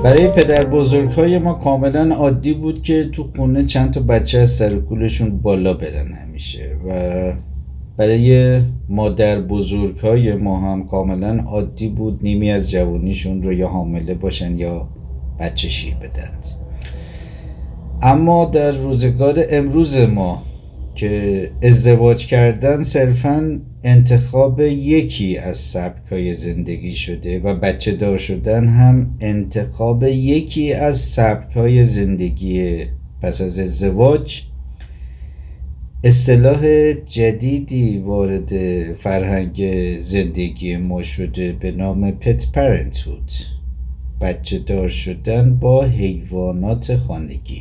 برای پدر بزرگای ما کاملا عادی بود که تو خونه چند تا بچه از سر کولشون بالا برن همیشه و برای مادر بزرگای ما هم کاملا عادی بود نیمی از جوانیشون رو یا حامله باشن یا بچه شیر بدند. اما در روزگار امروز ما که ازدواج کردن صرفاً انتخاب یکی از سبک‌های زندگی شده و بچه دار شدن هم انتخاب یکی از سبک‌های زندگی پس از ازدواج، اصطلاح جدیدی وارد فرهنگ زندگی ما شده به نام پت پرنتهود، بچه دار شدن با حیوانات خانگی.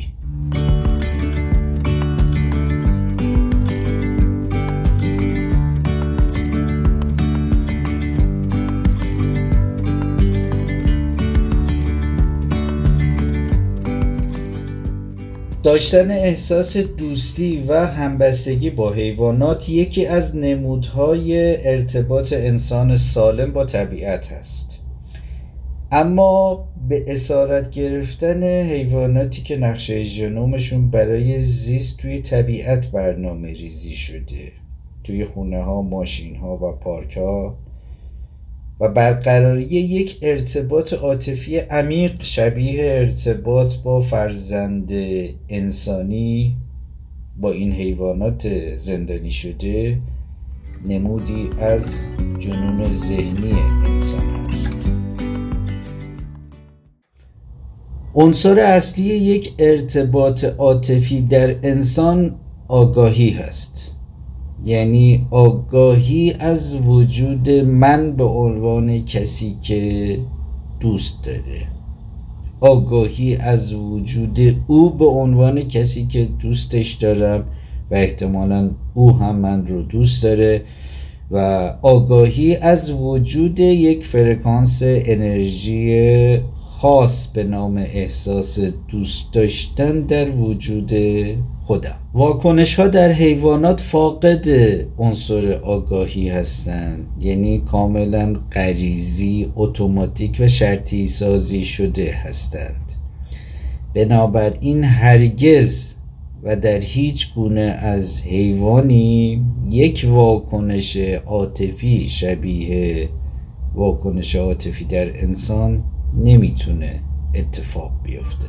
داشتن احساس دوستی و همبستگی با حیوانات یکی از نمودهای ارتباط انسان سالم با طبیعت است. اما به اسارت گرفتن حیواناتی که نقشه ژنومشون برای زیست توی طبیعت برنامه ریزی شده، توی خونه ها، ماشین ها و پارک ها، و برقراری یک ارتباط عاطفی عمیق شبیه ارتباط با فرزند انسانی با این حیوانات زندانی شده، نمودی از جنون ذهنی انسان است. عنصر اصلی یک ارتباط عاطفی در انسان آگاهی هست، یعنی آگاهی از وجود من به عنوان کسی که دوست داره، آگاهی از وجود او به عنوان کسی که دوستش دارم و احتمالاً او هم من رو دوست داره، و آگاهی از وجود یک فرکانس انرژی خاص به نام احساس دوست داشتن در وجود خودم. واکنش ها در حیوانات فاقد عنصر آگاهی هستند، یعنی کاملا غریزی، اتوماتیک و شرطی سازی شده هستند. بنابراین هرگز و در هیچ گونه از حیوانی یک واکنش عاطفی شبیه واکنش عاطفی در انسان نمیتونه اتفاق بیفته.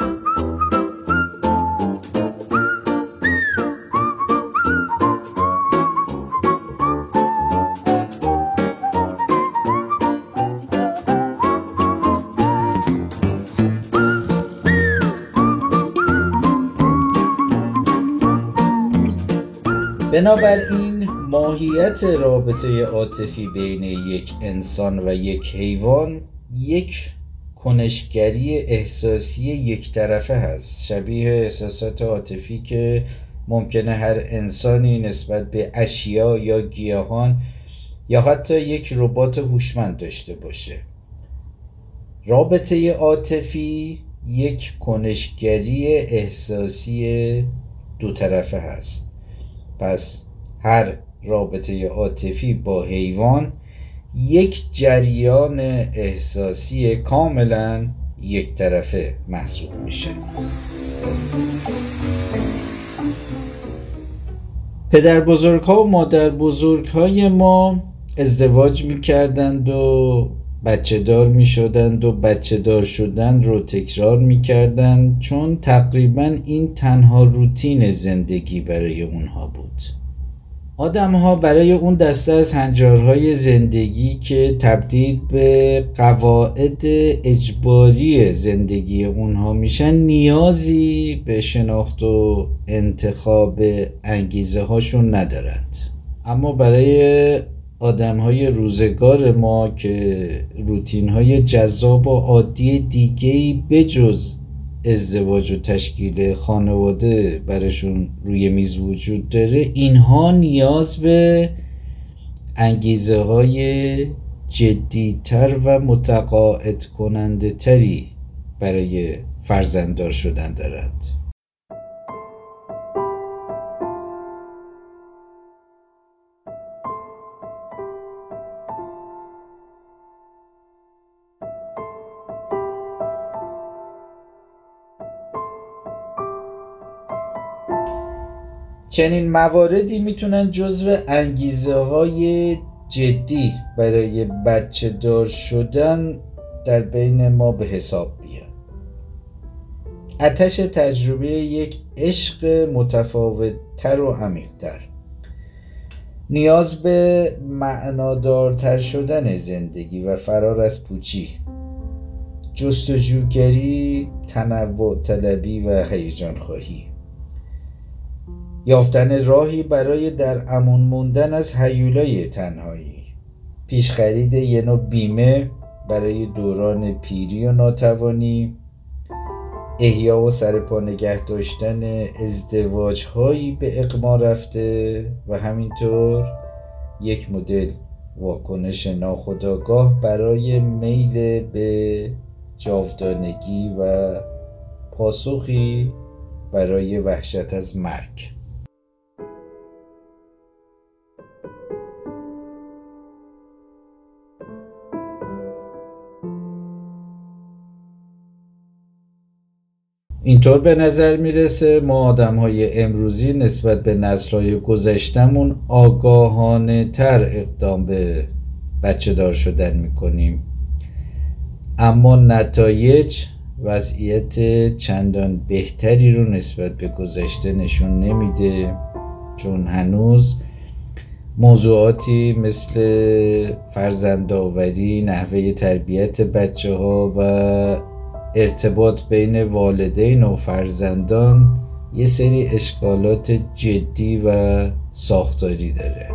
بنابراین ماهیت رابطه عاطفی بین یک انسان و یک حیوان یک کنشگری احساسی یک طرفه هست، شبیه احساسات عاطفی که ممکنه هر انسانی نسبت به اشیا یا گیاهان یا حتی یک ربات هوشمند داشته باشه. رابطه عاطفی یک کنشگری احساسی دو طرفه هست. پس هر رابطه عاطفی با حیوان یک جریان احساسی کاملا یک طرفه محسوب میشه. پدر بزرگ ها و مادر بزرگ های ما ازدواج میکردند و بچه دار میشدند و بچه دار شدن رو تکرار میکردند، چون تقریبا این تنها روتین زندگی برای اونها بود. آدم ها برای اون دسته از هنجارهای زندگی که تبدیل به قواعد اجباری زندگی اونها میشن نیازی به شناخت و انتخاب انگیزه هاشون ندارند. اما برای آدم های روزگار ما که روتین های جذاب و عادی دیگه‌ای بجز ازدواج و تشکیل خانواده برشون روی میز وجود داره، اینها نیاز به انگیزه های جدیتر و متقاعد کننده تری برای فرزنددار شدن دارند. چنین مواردی میتونن جزو انگیزه های جدی برای بچه دار شدن در بین ما به حساب بیان. آتش تجربه یک عشق متفاوت‌تر و عمیق‌تر، نیاز به معنادارتر شدن زندگی و فرار از پوچی، جستجوگری، تنوع طلبی و هیجان خواهی، یافتن راهی برای در امان موندن از هیولای تنهایی، پیشخرید یه نوع بیمه برای دوران پیری و ناتوانی، احیا و سرپا نگه داشتن ازدواج هایی به اقما رفته و همینطور یک مدل واکنش ناخودآگاه برای میل به جاودانگی و پاسخی برای وحشت از مرگ. اینطور به نظر میرسه ما آدم‌های امروزی نسبت به نسل‌های گذشتمون آگاهانه تر اقدام به بچه دار شدن میکنیم، اما نتایج وضعیت چندان بهتری رو نسبت به گذشته نشون نمیده، چون هنوز موضوعاتی مثل فرزندآوری، نحوه تربیت بچه ها و ارتباط بین والدین و فرزندان یه سری اشکالات جدی و ساختاری داره.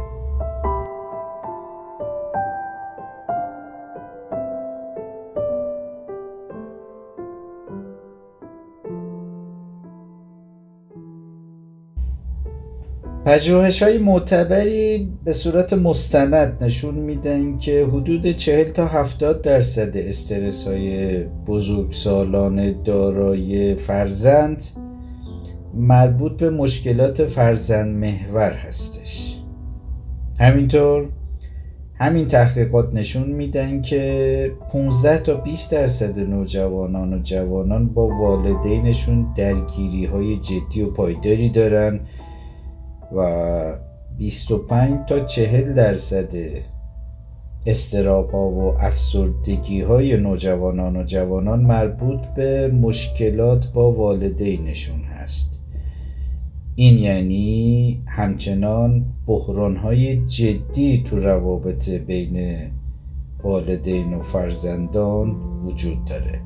پژوهش‌های معتبری به صورت مستند نشون میدن که حدود 40 تا 70% استرس‌های بزرگسالان دارای فرزند مربوط به مشکلات فرزند محور هستش. همینطور همین تحقیقات نشون میدن که 15 تا 20% نوجوانان و جوانان با والدینشون درگیری‌های جدی و پایداری دارن و 25 تا 40% اضطراب‌ها و افسردگی‌های نوجوانان و جوانان مربوط به مشکلات با والدینشون هست. این یعنی همچنان بحران‌های جدی تو روابط بین والدین و فرزندان وجود داره.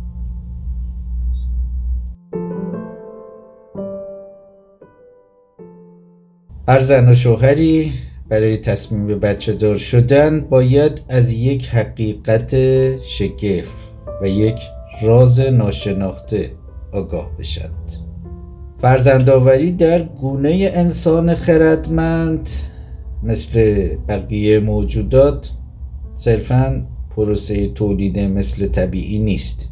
هر زن و شوهری برای تصمیم به بچه دار شدن باید از یک حقیقت شگرف و یک راز ناشناخته آگاه بشند. فرزندآوری در گونه انسان خردمند مثل بقیه موجودات صرفاً پروسه تولید مثل طبیعی نیست،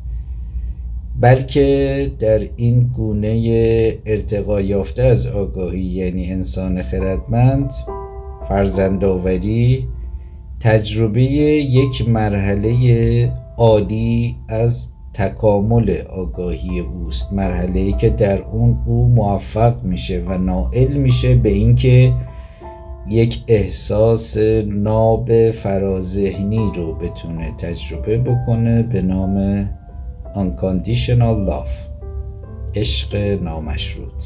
بلکه در این گونه ارتقا یافته از آگاهی یعنی انسان خردمند، فرزندآوری تجربه یک مرحله عالی از تکامل آگاهی اوست، مرحله‌ای که در اون او موفق میشه و نائل میشه به اینکه یک احساس ناب فراذهنی رو بتونه تجربه بکنه به نام Unconditional Love، عشق نامشروط.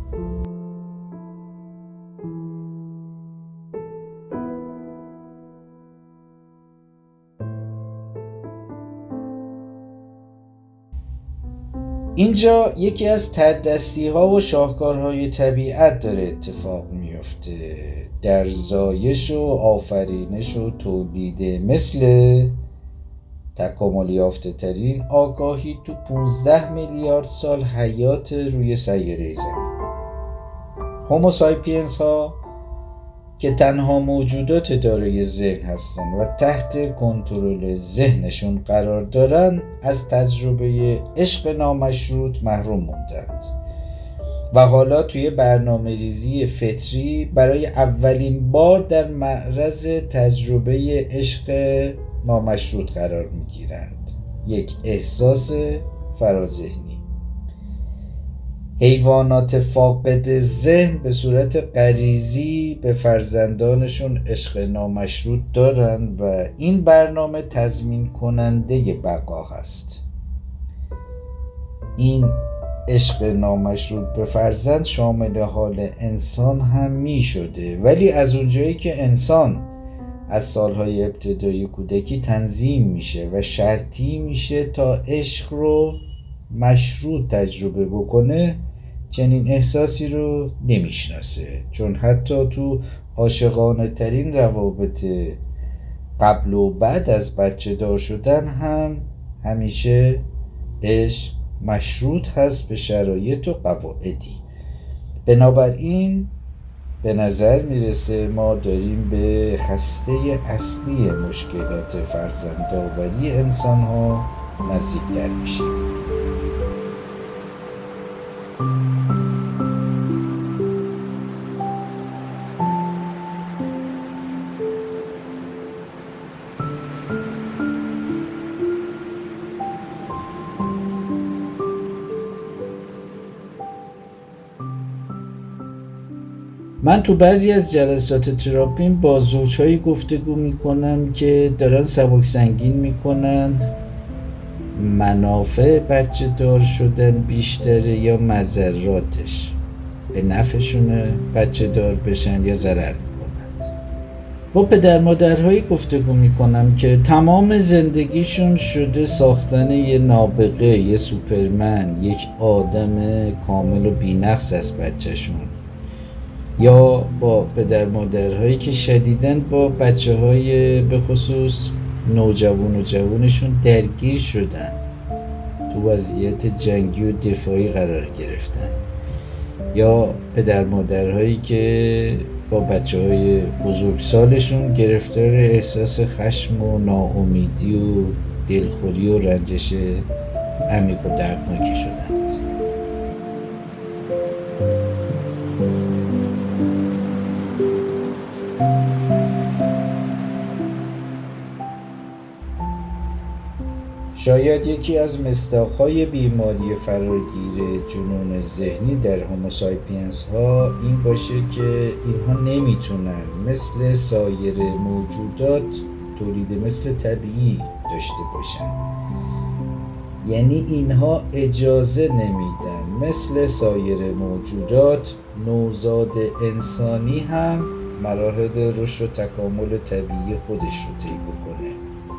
اینجا یکی از تردستی ها و شاهکارهای طبیعت داره اتفاق میفته در زایش و آفرینش و تولید مثل تکامل یافته ترین آگاهی تو 15 میلیارد سال حیات روی سیاره زمین. هومو سایپینز ها که تنها موجودات دارای ذهن هستن و تحت کنترل ذهنشون قرار دارن از تجربه عشق نامشروط محروم موندند و حالا توی برنامه ریزی فطری برای اولین بار در معرض تجربه عشق نامشروط قرار میگیرند، یک احساس فراذهنی. حیوانات فاقد ذهن به صورت غریزی به فرزندانشون عشق نامشروط دارن و این برنامه تضمین کننده بقا هست. این عشق نامشروط به فرزند شامل حال انسان هم می شده، ولی از اونجایی که انسان از سالهای ابتدایی کودکی تنظیم میشه و شرطی میشه تا عشق رو مشروط تجربه بکنه، چنین احساسی رو نمیشناسه، چون حتی تو عاشقانه ترین روابط قبل و بعد از بچه دار شدن هم همیشه عشق مشروط هست به شرایط و قواعدی. بنابراین به نظر میرسه ما داریم به هسته اصلی مشکلات فرزندآوری انسان ها نزدیکتر میشیم. من تو بعضی از جلسات تراپیم با زوجهایی گفتگو میکنم که دارن سبک سنگین میکنن منافع بچه دار شدن بیشتره یا مضراتش، به نفعشونه بچه دار بشن یا ضرر میکنند. با پدر مادرهایی گفتگو میکنم که تمام زندگیشون شده ساختن یه نابغه، یه سوپرمن، یک آدم کامل و بی‌نقص از بچهشون، یا با پدر مادرهایی که شدیداً با بچه های به خصوص نوجوان و جوانشون درگیر شدن، تو وضعیت جنگی و دفاعی قرار گرفتن، یا پدر مادرهایی که با بچه های بزرگسالشون گرفتار احساس خشم و ناامیدی و دلخوری و رنجش عمیق و دردناکی شدند. شاید یکی از مصداق‌های بیماری فراگیر جنون ذهنی در هوموساپینس ها این باشه که اینها نمیتونن مثل سایر موجودات تولید مثل طبیعی داشته باشن. یعنی اینها اجازه نمیدن مثل سایر موجودات نوزاد انسانی هم مراحل رشد و تکامل طبیعی خودش رو طی بکنه.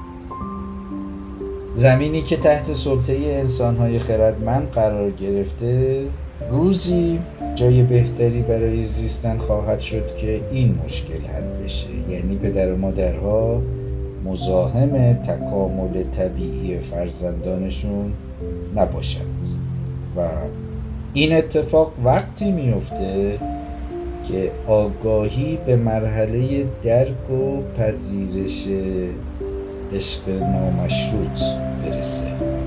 زمینی که تحت سلطه انسان‌های خردمند قرار گرفته روزی جای بهتری برای زیستن خواهد شد که این مشکل حل بشه، یعنی پدر و مادرها مزاحم تکامل طبیعی فرزندانشون نباشند و این اتفاق وقتی میفته که آگاهی به مرحله درک و پذیرش عشق نامشروط برسه.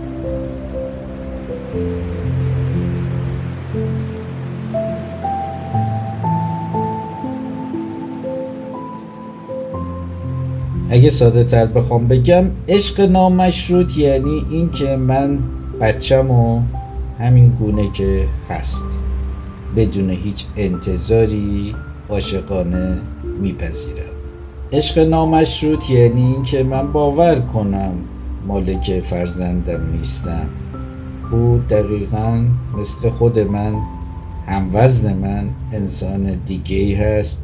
اگه ساده تر بخوام بگم، عشق نامشروط یعنی این که من بچه‌مو همین گونه که هست بدون هیچ انتظاری عاشقانه میپذیرم. عشق نامشروط یعنی این که من باور کنم مالک فرزندم نیستم، او دقیقاً مثل خود من، هموزن من، انسان دیگه‌ای هست،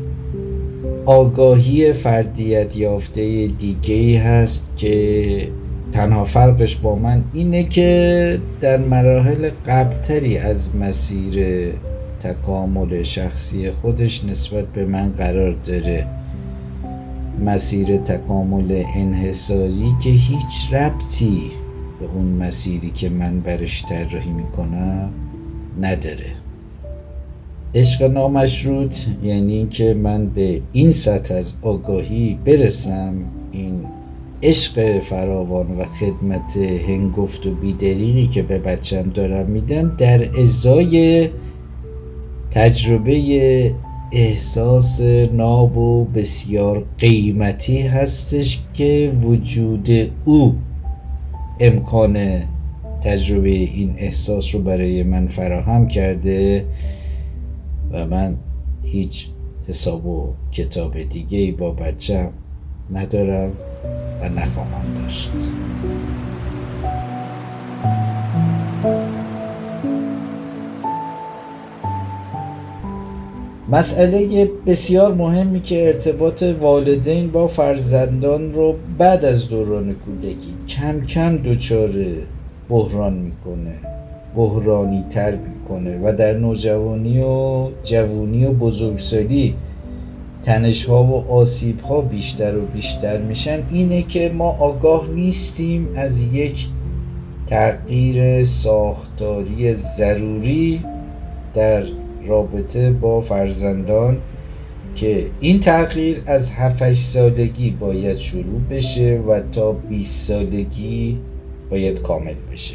آگاهی فردیت یافته دیگه‌ای هست که تنها فرقش با من اینه که در مراحل قبلتری از مسیر تکامل شخصی خودش نسبت به من قرار داره. مسیر تکامل انحصاری که هیچ ربطی به اون مسیری که من برش طراحی میکنم نداره. عشق نامشروط یعنی این که من به این سطح از آگاهی برسم، این عشق فراوان و خدمت هنگفت و بیدریغی که به بچم دارم میدم در ازای تجربه احساس ناب و بسیار قیمتی هستش که وجود او امکان تجربه این احساس رو برای من فراهم کرده و من هیچ حساب و کتاب دیگه‌ای با بچه‌م ندارم و نخواهم داشت. مسئله بسیار مهمی که ارتباط والدین با فرزندان رو بعد از دوران کودکی کم کم دچار بحران میکنه، بحرانی تر میکنه و در نوجوانی و جوانی و بزرگسالی تنش‌ها و آسیب‌ها بیشتر و بیشتر میشن، اینه که ما آگاه نیستیم از یک تغییر ساختاری ضروری در رابطه با فرزندان که این تغییر از 7-8 سالگی باید شروع بشه و تا 20 سالگی باید کامل بشه.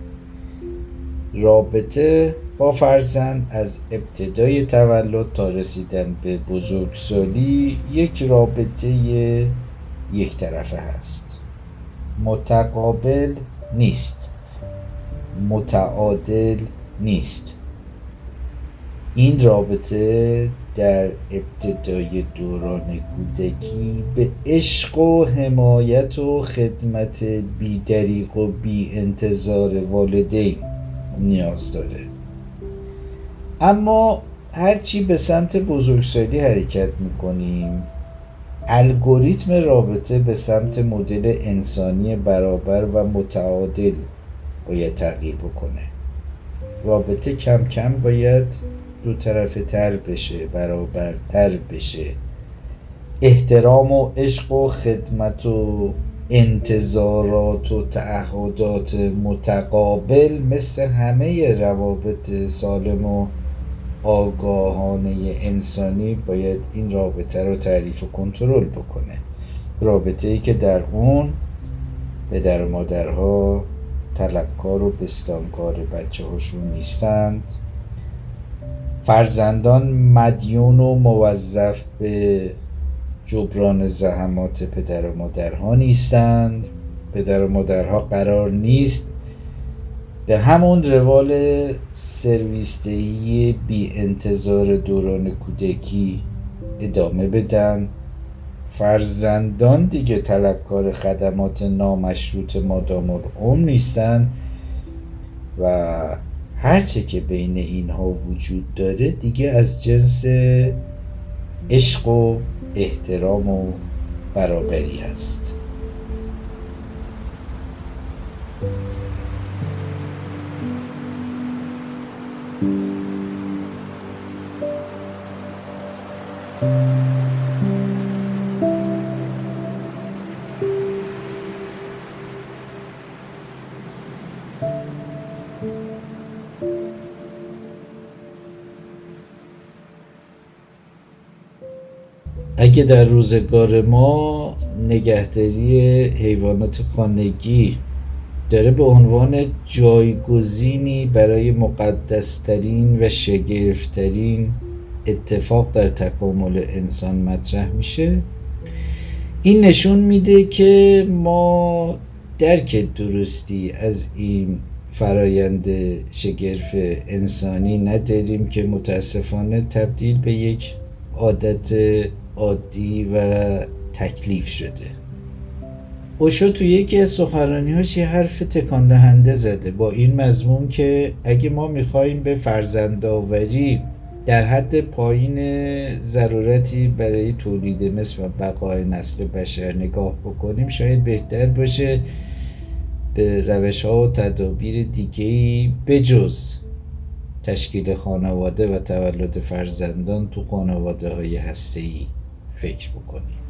رابطه با فرزند از ابتدای تولد تا رسیدن به بزرگسالی یک رابطه یک طرفه هست، متقابل نیست، متعادل نیست. این رابطه در ابتدای دوران کودکی به عشق و حمایت و خدمت بی‌دریغ و بی انتظار والدین نیاز داره. اما هرچی به سمت بزرگسالی حرکت میکنیم، الگوریتم رابطه به سمت مدل انسانی برابر و متعادل باید تغییر بکنه. رابطه کم کم باید دو طرفه تر بشه، برابرتر بشه. احترام و عشق و خدمت و انتظارات و تعهدات متقابل مثل همه روابط سالم و آگاهانه انسانی باید این رابطه رو تعریف و کنترل بکنه. رابطه‌ای که در اون پدر و مادرها طلبکار و بستانکار بچه هاشون نیستند، فرزندان مدیون و موظف به جبران زحمات پدر و مادرها نیستند، پدر و مادرها قرار نیست به همون روال سرویسدهی بی انتظار دوران کودکی ادامه بدن. فرزندان دیگه طلبکار خدمات نامشروط مادام العمر نیستن و هرچه که بین اینها وجود داره دیگه از جنس عشق و احترام و برابری هست. اگه در روزگار ما نگهداری حیوانات خانگی داره به عنوان جایگزینی برای مقدسترین و شگرفترین اتفاق در تکامل انسان مطرح میشه، این نشون میده که ما درک درستی از این فرایند شگرف انسانی نداریم که متاسفانه تبدیل به یک عادت عادی و تکلیف شده. اوشو توی یکی از سخنرانی‌هاش یه حرف تکان دهنده زده با این مضمون که اگه ما می‌خوایم به فرزندآوری در حد پایین ضرورتی برای تولید مثل و بقای نسل بشر نگاه بکنیم، شاید بهتر باشه به روش‌ها و تدابیر دیگه‌ای بجز تشکیل خانواده و تولد فرزندان تو خانواده‌های هسته‌ای فکر بکنیم.